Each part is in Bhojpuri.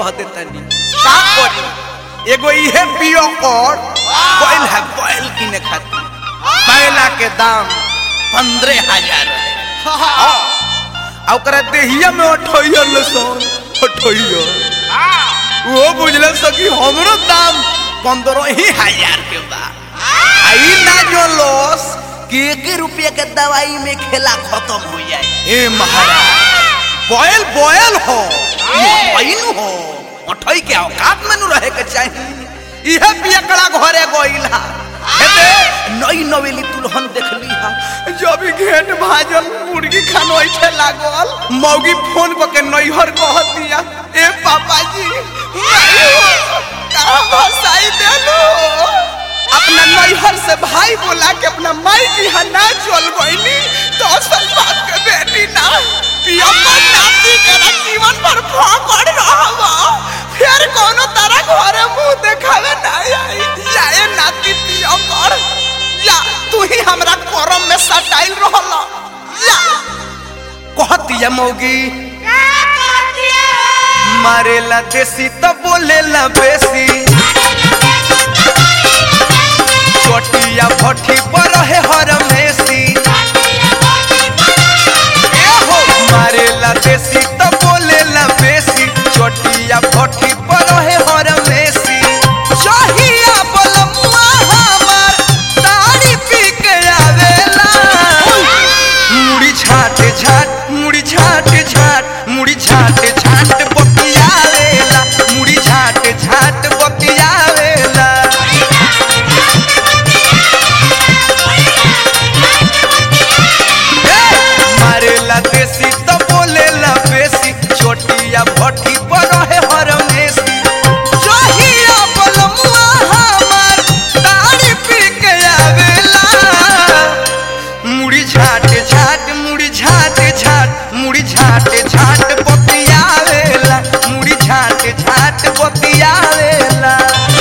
देतनी का करी एगो इहे पियो कर बैल है बैल किने खाती बैला के दाम 15,000 है आ ओकरा देहिया में 28 वो बुझले सकी हमरो दाम 15,000 के बा आई ना जो लॉस कि 1 रुपये के दवाई में खेला खत्म हो जाए ए महाराज बोयल बोयल हो बैल हो अठई के औकात में न रहे के चाहिए इहे पियकड़ा घरे गइला हेते नई नवेली दुल्हन देखली हा जब घेट भाजल मुर्गी खानो ऐठे लागल मौगी फोन क के नैहर कह दिया ए पापा जी का भसाई देलो अपना नैहर से भाई बोला के अपना माई की हना चल गईली तो असल बात के बेटी ना पिया पर नाती के जीवन पर फाकड़ रहवा फिर कोनो तरह घरे मुंह देखावे ना आई जाए नाती पिया कर या तू ही हमरा करम में सटाइल रहला या कहतिया मौगी मारेला देसी तो बोलेला बेसी चोटिया भट्टी पर है हरमेसी मारेला देसी तो बोलेला बेसी चोटिया भट्टी पर है हरमेसी चाहिया बलमुआ हमार ताड़ी पी के आवेला मुड़ी छाट छाट मुड़ी छाट छाट मुड़ी छाट छाट बतियावेला मुड़ी छाट छाट बतियावेला देसी तो बोलेला बेसी छोटिया भट्टी पर है हरमेसी चाहिया बलमुआ हमार ताड़ी पी के आवेला मुड़ी छाट छाट मुड़ी छाट छाट मुड़ी छाट छाट बतियावेला मुड़ी छाट छाट बतियावेला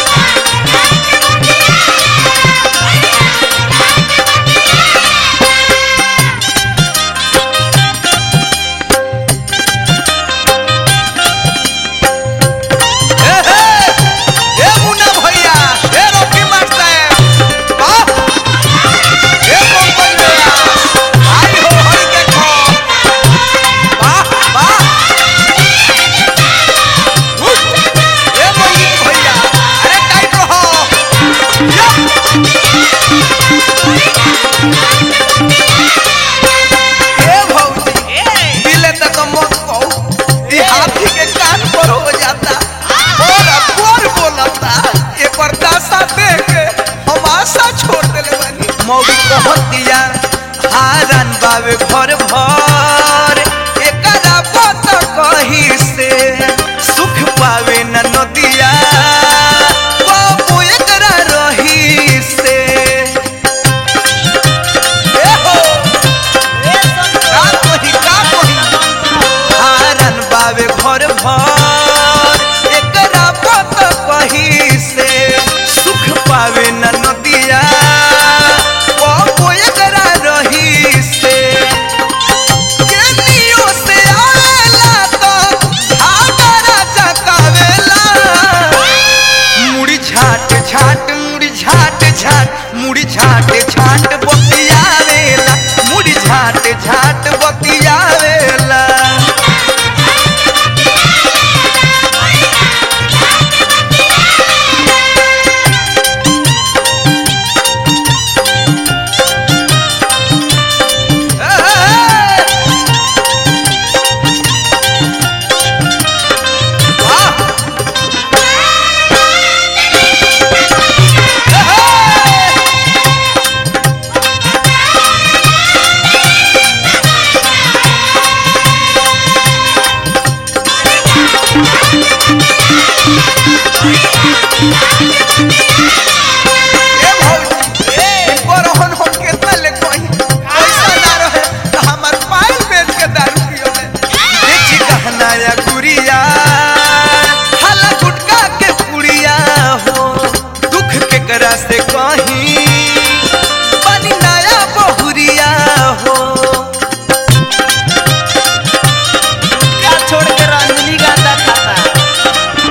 मौगी कहतिया हारन बावे भर भर एकरा बात कही से सुख पावे न नदिया बाबू एकरा रही से ए हो का कही हारन बावे भर भर एकरा बात कही से सुख पावे न नदिया छाट मुड़ी छाट छाट मुड़ी छाट छाट बतियावेला मुड़ी छाट छाट बतियावेला से कहीं बनी नया बहुरिया हो क्या छोड़ के रंजनी गाता खाता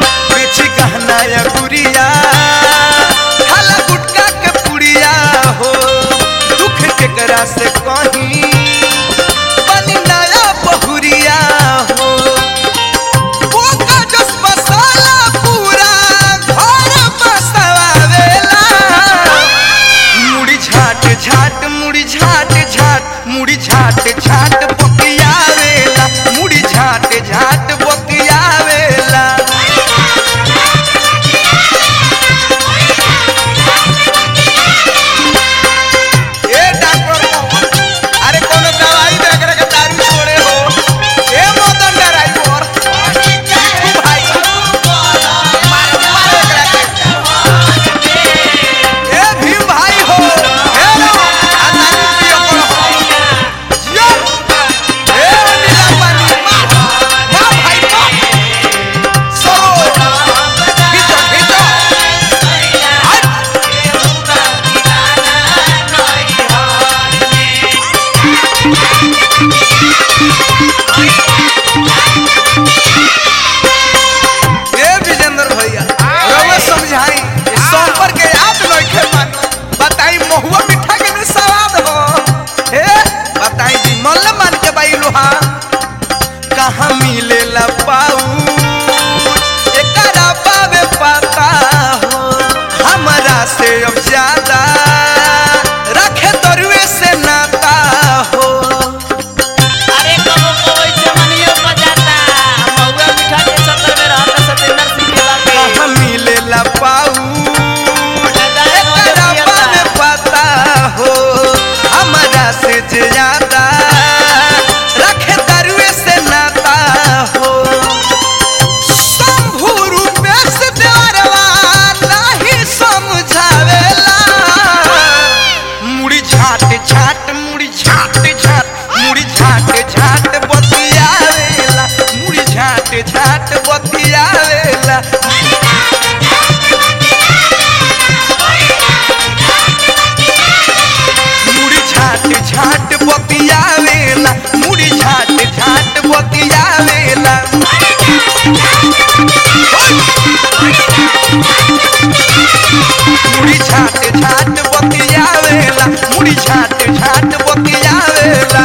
से अब ज्यादा रखे तरुए से नाता हो। अरे कबो कबो चमनियो बजाता महुआ मीठा के चक्कर में रहता सतेंद्र सिंह के बाप कहाँ मिलेला पाऊ एकरा बारे पता हो। हमारा से ज्यादा रखे तरुए से नाता हो। शंभू रूपेश देवरवा नहीं समझावेला। मुड़ी झाट झाट मुड़ी झाट झाट मुड़ी झाट झाट बतियावेला। मुड़ी झाट झाट बतियावेला। मुड़ी झाट झाट बतियावेला। मुड़ी झाट झाट बतियावेला। मुड़ी झाट झाट बतियावेला। मुड़ी झाट झाट बतियावेला।